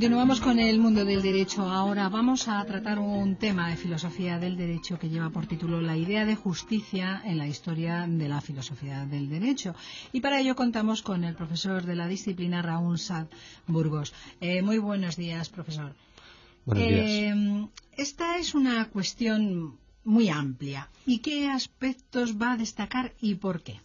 Continuamos con el mundo del derecho. Ahora vamos a tratar un tema de filosofía del derecho que lleva por título La idea de justicia en la historia de la filosofía del derecho. Y para ello contamos con el profesor de la disciplina, Raúl Sanz Burgos. Muy buenos días, profesor. Buenos días. Esta es una cuestión muy amplia. ¿Y qué aspectos va a destacar y por qué?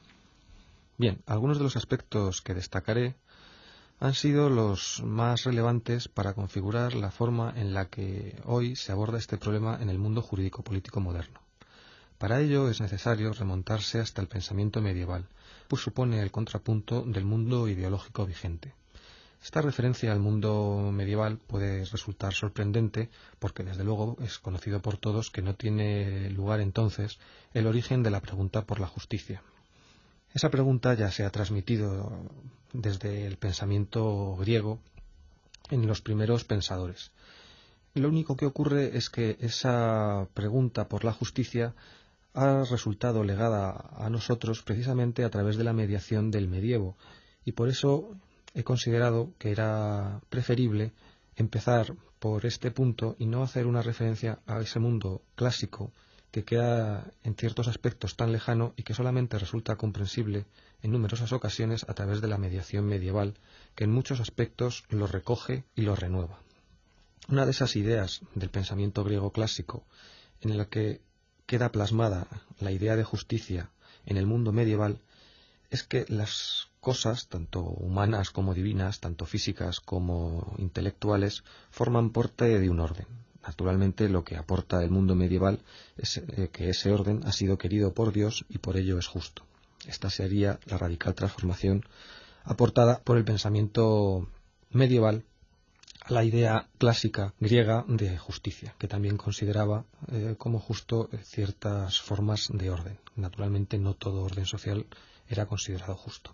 Bien, algunos de los aspectos que destacaré han sido los más relevantes para configurar la forma en la que hoy se aborda este problema en el mundo jurídico-político moderno. Para ello es necesario remontarse hasta el pensamiento medieval, pues supone el contrapunto del mundo ideológico vigente. Esta referencia al mundo medieval puede resultar sorprendente porque desde luego es conocido por todos que no tiene lugar entonces el origen de la pregunta por la justicia. Esa pregunta ya se ha transmitido desde el pensamiento griego en los primeros pensadores. Lo único que ocurre es que esa pregunta por la justicia ha resultado legada a nosotros precisamente a través de la mediación del medievo, y por eso he considerado que era preferible empezar por este punto y no hacer una referencia a ese mundo clásico que queda en ciertos aspectos tan lejano y que solamente resulta comprensible en numerosas ocasiones a través de la mediación medieval, que en muchos aspectos lo recoge y lo renueva. Una de esas ideas del pensamiento griego clásico en la que queda plasmada la idea de justicia en el mundo medieval es que las cosas, tanto humanas como divinas, tanto físicas como intelectuales, forman parte de un orden. Naturalmente, lo que aporta el mundo medieval es que ese orden ha sido querido por Dios y por ello es justo. Esta sería la radical transformación aportada por el pensamiento medieval a la idea clásica griega de justicia, que también consideraba como justo ciertas formas de orden. Naturalmente, no todo orden social era considerado justo.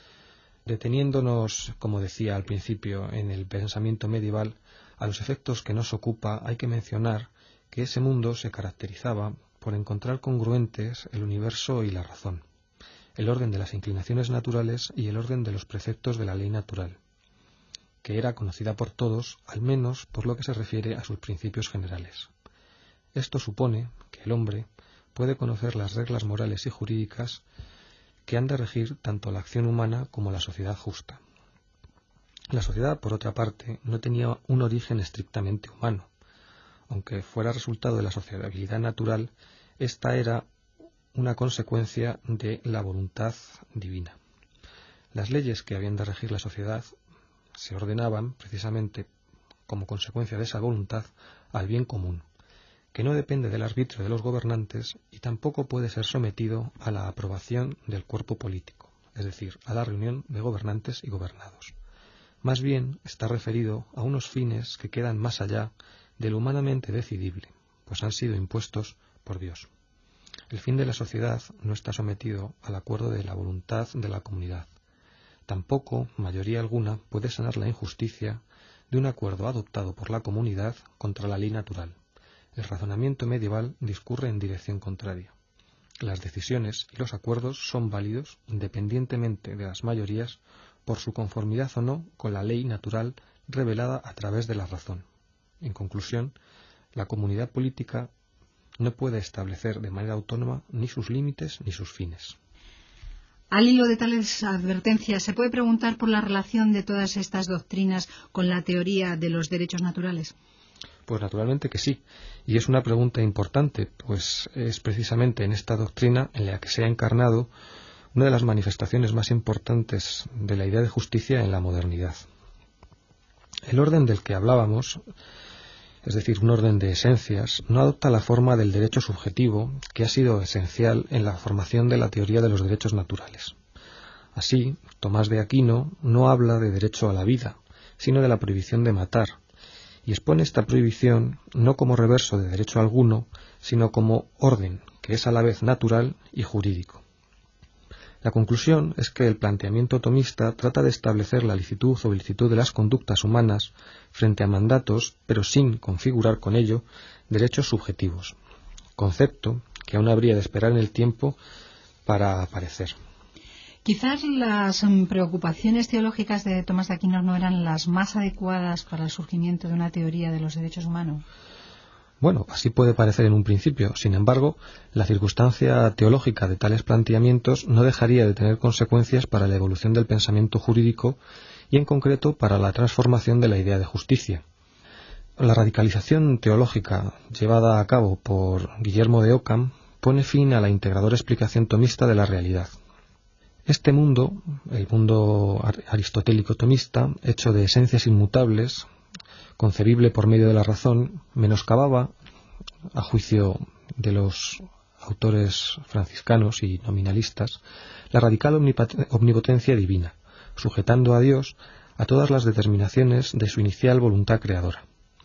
Deteniéndonos, como decía al principio, en el pensamiento medieval, a los efectos que nos ocupa, hay que mencionar que ese mundo se caracterizaba por encontrar congruentes el universo y la razón, el orden de las inclinaciones naturales y el orden de los preceptos de la ley natural, que era conocida por todos, al menos por lo que se refiere a sus principios generales. Esto supone que el hombre puede conocer las reglas morales y jurídicas que han de regir tanto la acción humana como la sociedad justa. La sociedad, por otra parte, no tenía un origen estrictamente humano. Aunque fuera resultado de la sociabilidad natural, esta era una consecuencia de la voluntad divina. Las leyes que habían de regir la sociedad se ordenaban, precisamente como consecuencia de esa voluntad, al bien común, que no depende del arbitrio de los gobernantes y tampoco puede ser sometido a la aprobación del cuerpo político, es decir, a la reunión de gobernantes y gobernados. Más bien está referido a unos fines que quedan más allá de lo humanamente decidible, pues han sido impuestos por Dios. El fin de la sociedad no está sometido al acuerdo de la voluntad de la comunidad. Tampoco mayoría alguna puede sanar la injusticia de un acuerdo adoptado por la comunidad contra la ley natural. El razonamiento medieval discurre en dirección contraria. Las decisiones y los acuerdos son válidos independientemente de las mayorías por su conformidad o no con la ley natural revelada a través de la razón. En conclusión, la comunidad política no puede establecer de manera autónoma ni sus límites ni sus fines. Al hilo de tales advertencias, ¿se puede preguntar por la relación de todas estas doctrinas con la teoría de los derechos naturales? Pues naturalmente que sí, y es una pregunta importante, pues es precisamente en esta doctrina en la que se ha encarnado una de las manifestaciones más importantes de la idea de justicia en la modernidad. El orden del que hablábamos, es decir, un orden de esencias, no adopta la forma del derecho subjetivo, que ha sido esencial en la formación de la teoría de los derechos naturales. Así, Tomás de Aquino no habla de derecho a la vida, sino de la prohibición de matar, y expone esta prohibición no como reverso de derecho alguno, sino como orden, que es a la vez natural y jurídico. La conclusión es que el planteamiento tomista trata de establecer la licitud o ilicitud de las conductas humanas frente a mandatos, pero sin configurar con ello derechos subjetivos, concepto que aún habría de esperar en el tiempo para aparecer. Quizás las preocupaciones teológicas de Tomás de Aquino no eran las más adecuadas para el surgimiento de una teoría de los derechos humanos. Bueno, así puede parecer en un principio. Sin embargo, la circunstancia teológica de tales planteamientos no dejaría de tener consecuencias para la evolución del pensamiento jurídico y, en concreto, para la transformación de la idea de justicia. La radicalización teológica llevada a cabo por Guillermo de Ockham pone fin a la integradora explicación tomista de la realidad. Este mundo, el mundo aristotélico tomista, hecho de esencias inmutables, concebible por medio de la razón, menoscababa, a juicio de los autores franciscanos y nominalistas, la radical omnipotencia divina, sujetando a Dios a todas las determinaciones de su inicial voluntad creadora,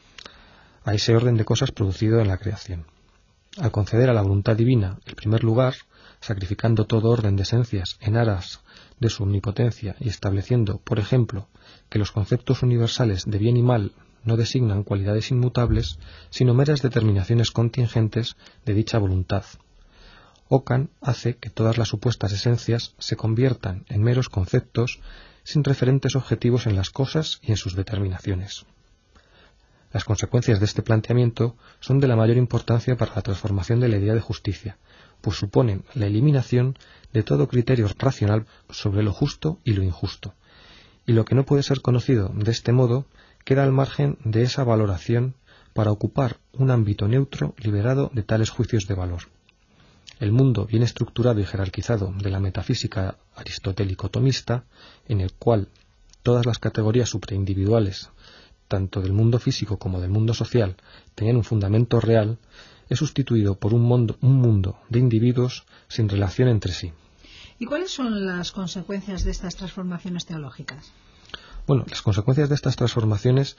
a ese orden de cosas producido en la creación. Al conceder a la voluntad divina el primer lugar, sacrificando todo orden de esencias en aras de su omnipotencia y estableciendo, por ejemplo, que los conceptos universales de bien y mal no designan cualidades inmutables, sino meras determinaciones contingentes de dicha voluntad. Ockham hace que todas las supuestas esencias se conviertan en meros conceptos sin referentes objetivos en las cosas y en sus determinaciones. Las consecuencias de este planteamiento son de la mayor importancia para la transformación de la idea de justicia, pues suponen la eliminación de todo criterio racional sobre lo justo y lo injusto, y lo que no puede ser conocido de este modo queda al margen de esa valoración para ocupar un ámbito neutro liberado de tales juicios de valor. El mundo bien estructurado y jerarquizado de la metafísica aristotélico-tomista, en el cual todas las categorías supraindividuales, tanto del mundo físico como del mundo social, tenían un fundamento real, es sustituido por un mundo de individuos sin relación entre sí. ¿Y cuáles son las consecuencias de estas transformaciones teológicas? Bueno, las consecuencias de estas transformaciones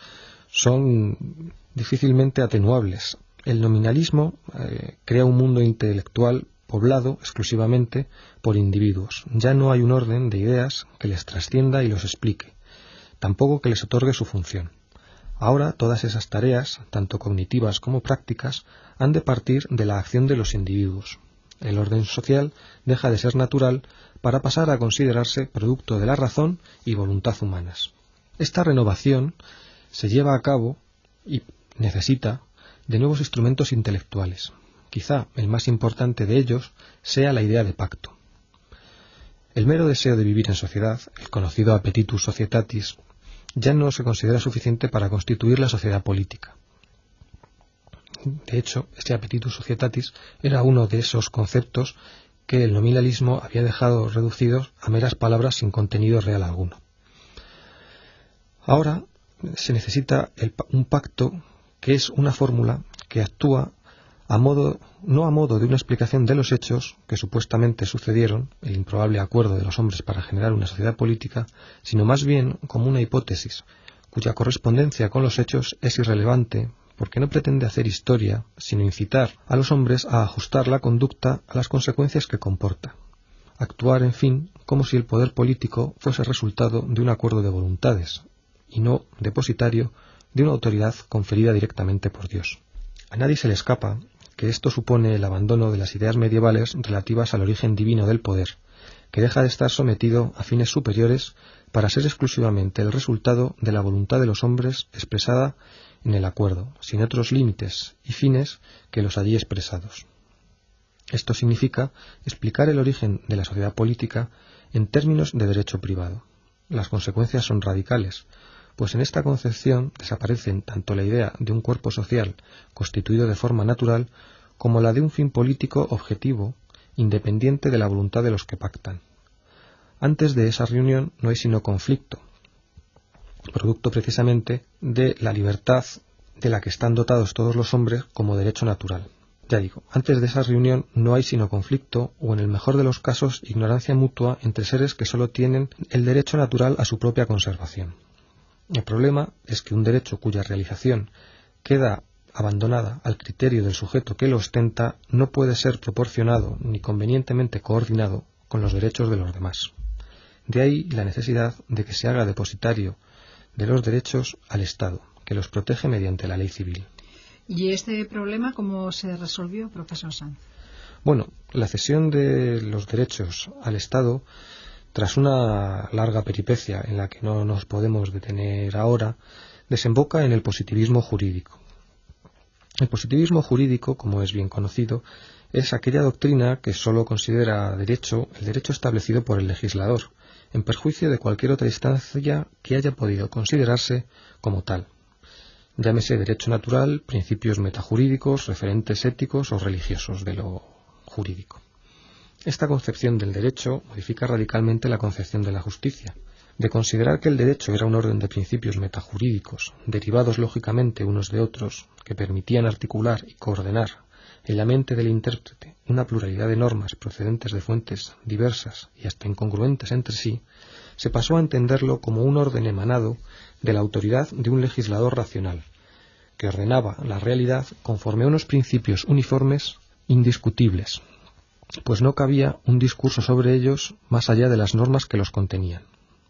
son difícilmente atenuables. El nominalismo crea un mundo intelectual poblado exclusivamente por individuos. Ya no hay un orden de ideas que les trascienda y los explique, tampoco que les otorgue su función. Ahora todas esas tareas, tanto cognitivas como prácticas, han de partir de la acción de los individuos. El orden social deja de ser natural para pasar a considerarse producto de la razón y voluntad humanas. Esta renovación se lleva a cabo y necesita de nuevos instrumentos intelectuales. Quizá el más importante de ellos sea la idea de pacto. El mero deseo de vivir en sociedad, el conocido appetitus societatis, ya no se considera suficiente para constituir la sociedad política. De hecho, este appetitus societatis era uno de esos conceptos que el nominalismo había dejado reducidos a meras palabras sin contenido real alguno. Ahora se necesita un pacto que es una fórmula que actúa no a modo de una explicación de los hechos que supuestamente sucedieron, el improbable acuerdo de los hombres para generar una sociedad política, sino más bien como una hipótesis, cuya correspondencia con los hechos es irrelevante, porque no pretende hacer historia, sino incitar a los hombres a ajustar la conducta a las consecuencias que comporta. Actuar, en fin, como si el poder político fuese resultado de un acuerdo de voluntades, y no depositario de una autoridad conferida directamente por Dios. A nadie se le escapa que esto supone el abandono de las ideas medievales relativas al origen divino del poder, que deja de estar sometido a fines superiores para ser exclusivamente el resultado de la voluntad de los hombres expresada en el acuerdo, sin otros límites y fines que los allí expresados. Esto significa explicar el origen de la sociedad política en términos de derecho privado. Las consecuencias son radicales, pues en esta concepción desaparecen tanto la idea de un cuerpo social constituido de forma natural como la de un fin político objetivo, independiente de la voluntad de los que pactan. Antes de esa reunión no hay sino conflicto, producto precisamente de la libertad de la que están dotados todos los hombres como derecho natural. Ya digo, antes de esa reunión no hay sino conflicto o, en el mejor de los casos, ignorancia mutua entre seres que solo tienen el derecho natural a su propia conservación. El problema es que un derecho cuya realización queda abandonada al criterio del sujeto que lo ostenta no puede ser proporcionado ni convenientemente coordinado con los derechos de los demás. De ahí la necesidad de que se haga depositario de los derechos al Estado, que los protege mediante la ley civil. ¿Y este problema cómo se resolvió, profesor Sanz? Bueno, la cesión de los derechos al Estado tras una larga peripecia en la que no nos podemos detener ahora, desemboca en el positivismo jurídico. El positivismo jurídico, como es bien conocido, es aquella doctrina que sólo considera derecho el derecho establecido por el legislador, en perjuicio de cualquier otra instancia que haya podido considerarse como tal. Llámese derecho natural, principios metajurídicos, referentes éticos o religiosos de lo jurídico. Esta concepción del derecho modifica radicalmente la concepción de la justicia. De considerar que el derecho era un orden de principios metajurídicos, derivados lógicamente unos de otros, que permitían articular y coordinar en la mente del intérprete una pluralidad de normas procedentes de fuentes diversas y hasta incongruentes entre sí, se pasó a entenderlo como un orden emanado de la autoridad de un legislador racional, que ordenaba la realidad conforme a unos principios uniformes indiscutibles, pues no cabía un discurso sobre ellos más allá de las normas que los contenían.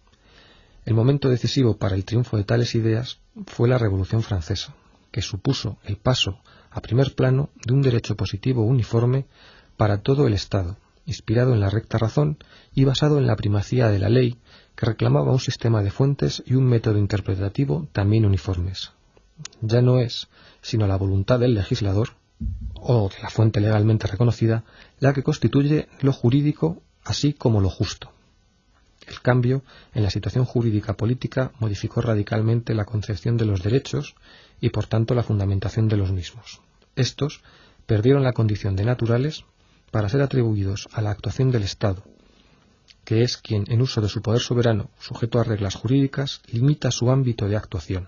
El momento decisivo para el triunfo de tales ideas fue la Revolución Francesa, que supuso el paso a primer plano de un derecho positivo uniforme para todo el Estado, inspirado en la recta razón y basado en la primacía de la ley, que reclamaba un sistema de fuentes y un método interpretativo también uniformes. Ya no es, sino la voluntad del legislador, o de la fuente legalmente reconocida, la que constituye lo jurídico así como lo justo. El cambio en la situación jurídica política modificó radicalmente la concepción de los derechos y por tanto la fundamentación de los mismos. Estos perdieron la condición de naturales para ser atribuidos a la actuación del Estado, que es quien, en uso de su poder soberano, sujeto a reglas jurídicas, limita su ámbito de actuación.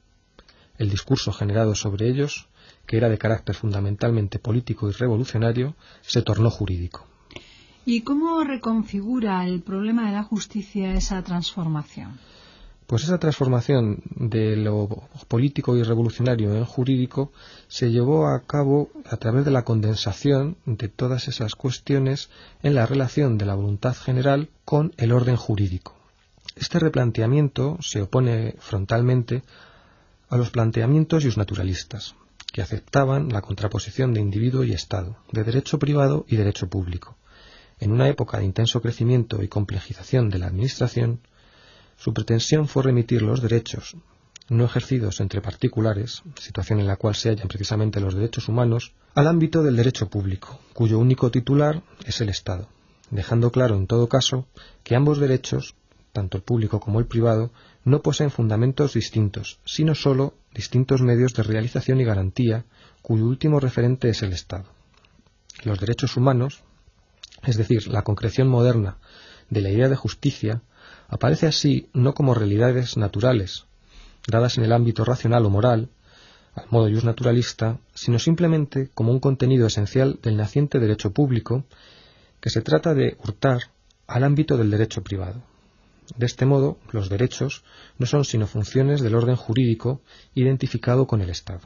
El discurso generado sobre ellos, que era de carácter fundamentalmente político y revolucionario, se tornó jurídico. ¿Y cómo reconfigura el problema de la justicia esa transformación? Pues esa transformación de lo político y revolucionario en jurídico se llevó a cabo a través de la condensación de todas esas cuestiones en la relación de la voluntad general con el orden jurídico. Este replanteamiento se opone frontalmente a los planteamientos justnaturalistas, que aceptaban la contraposición de individuo y Estado, de derecho privado y derecho público. En una época de intenso crecimiento y complejización de la administración, su pretensión fue remitir los derechos no ejercidos entre particulares, situación en la cual se hallan precisamente los derechos humanos, al ámbito del derecho público, cuyo único titular es el Estado, dejando claro en todo caso que ambos derechos, tanto el público como el privado, no poseen fundamentos distintos, sino sólo distintos medios de realización y garantía, cuyo último referente es el Estado. Los derechos humanos, es decir, la concreción moderna de la idea de justicia, aparece así no como realidades naturales, dadas en el ámbito racional o moral, al modo justnaturalista, sino simplemente como un contenido esencial del naciente derecho público, que se trata de hurtar al ámbito del derecho privado. De este modo, los derechos no son sino funciones del orden jurídico identificado con el Estado.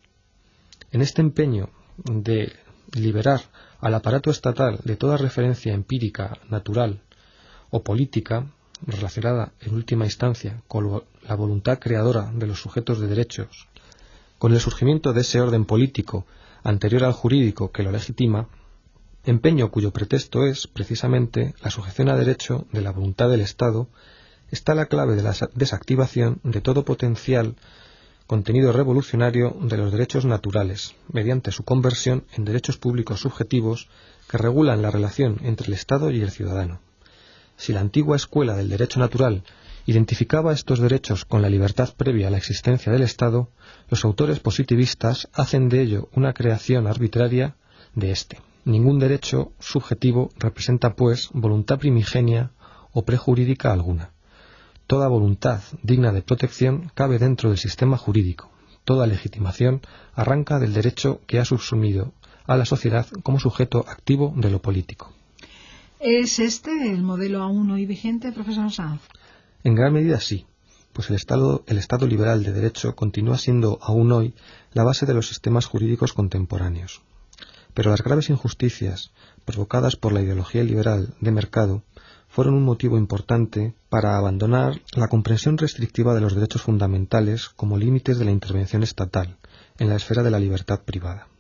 En este empeño de liberar al aparato estatal de toda referencia empírica, natural o política, relacionada en última instancia con la voluntad creadora de los sujetos de derechos, con el surgimiento de ese orden político anterior al jurídico que lo legitima, empeño cuyo pretexto es, precisamente, la sujeción a derecho de la voluntad del Estado, está la clave de la desactivación de todo potencial contenido revolucionario de los derechos naturales, mediante su conversión en derechos públicos subjetivos que regulan la relación entre el Estado y el ciudadano. Si la antigua escuela del derecho natural identificaba estos derechos con la libertad previa a la existencia del Estado, los autores positivistas hacen de ello una creación arbitraria de éste. Ningún derecho subjetivo representa, pues, voluntad primigenia o prejurídica alguna. Toda voluntad digna de protección cabe dentro del sistema jurídico. Toda legitimación arranca del derecho que ha subsumido a la sociedad como sujeto activo de lo político. ¿Es este el modelo aún hoy vigente, profesor Sanz? En gran medida sí, pues el Estado liberal de derecho continúa siendo aún hoy la base de los sistemas jurídicos contemporáneos. Pero las graves injusticias provocadas por la ideología liberal de mercado fueron un motivo importante para abandonar la comprensión restrictiva de los derechos fundamentales como límites de la intervención estatal en la esfera de la libertad privada.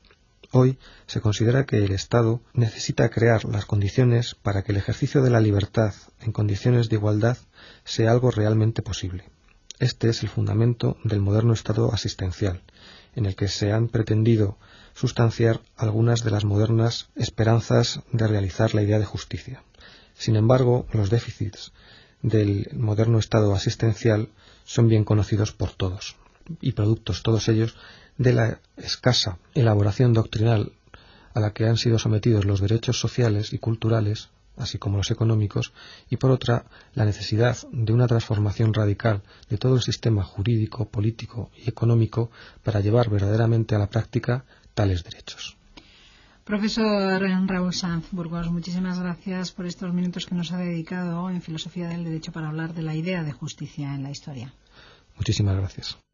Hoy se considera que el Estado necesita crear las condiciones para que el ejercicio de la libertad en condiciones de igualdad sea algo realmente posible. Este es el fundamento del moderno Estado asistencial, en el que se han pretendido sustanciar algunas de las modernas esperanzas de realizar la idea de justicia. Sin embargo, los déficits del moderno Estado asistencial son bien conocidos por todos, y productos todos ellos de la escasa elaboración doctrinal a la que han sido sometidos los derechos sociales y culturales, así como los económicos, y por otra, la necesidad de una transformación radical de todo el sistema jurídico, político y económico para llevar verdaderamente a la práctica tales derechos. Profesor Raúl Sanz Burgos, muchísimas gracias por estos minutos que nos ha dedicado en Filosofía del Derecho para hablar de la idea de justicia en la historia. Muchísimas gracias.